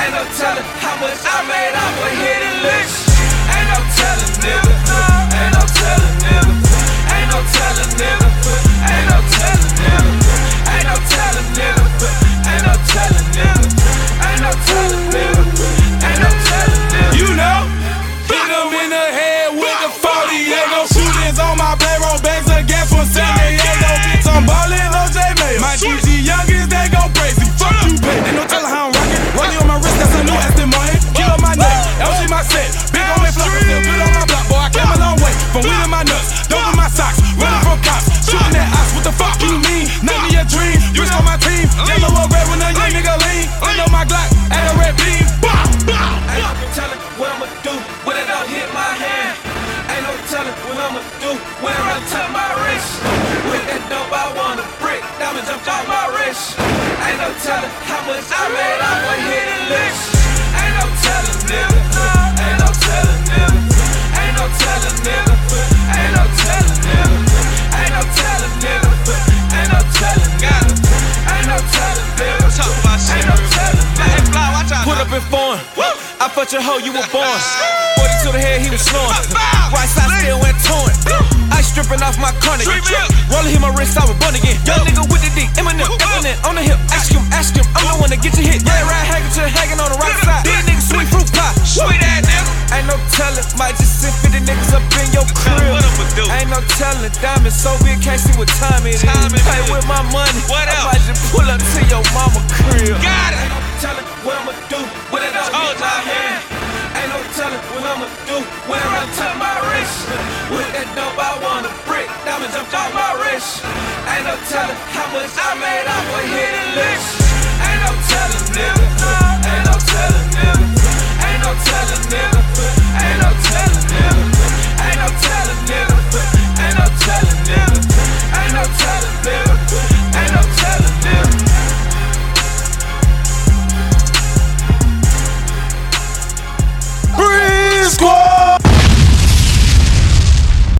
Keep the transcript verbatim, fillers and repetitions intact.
Ain't no telling how much I made off a hidden list. Ain't no telling, nigga. Ain't no telling, nigga. Ain't no telling, nigga. Ain't no telling, nigga. Ain't no telling, nigga. Ain't no telling, nigga. Ain't no telling, nigga. Ain't no telling, nigga. You know, hit him in the head with the forty-eight. No shootings on my payroll, bags of gas from San Diego. Bitch, I'm ballin' O J Mayo. My G G youngins, they go crazy. Fuck you, babe. Ain't no telling how I'm rockin'. Rollie on my wrist, that's a new Aston Martin. Kill on my neck, L G my set. Big on me flock, I'm still good on my block. Boy, I came a long way from weed in my nuts. Dope in my socks, running from cops. Shooting at ops, what the fuck you mean? None of your dream, you on my team. Yellow or red when a young nigga lean. I know my Glock, at a red beam. Ain't no telling what I'ma do when it don't hit my hand. Ain't no telling what I'ma do when I touch my wrist. With that dope, I want a brick. Diamonds jump off my wrist. Ain't no telling how much I made off a hidden list. Ain't no telling, nigga. Ain't no telling, nigga. Ain't no telling, nigga. Ain't no telling, nigga. Ain't no telling, nigga. Ain't no telling, nigga. Ain't no telling, nigga. Talk about shit. Ain't no telling, nigga. Put up in foreign. I fucked your hoe, you were born. forty to the head, he was snoring. Right side still went torn. Ice stripping off my cardigan. Rolling hit my wrist, I was born again. Young nigga with the D, Eminem, Eminem on the hip. Ask him, ask him, I'm the one to get you hit. Yeah, right, hanging to hanging on the right side. These niggas sweet fruit pie. Sweet ass nigga. Ain't no telling, might just send fifty niggas up in your crib. Ain't no telling, diamond so big, can't see what time it is. Pay with my money, I might just pull up to your mama crib. Got it. Ain't no telling what I'ma do when it don't hit my hand. Ain't no telling what I'ma do when I touch my wrist. With that dope, I want a brick. Diamonds jump off my wrist. Ain't no telling how much I made off a hidden list. Ain't no telling, nigga. Ain't no telling, nigga.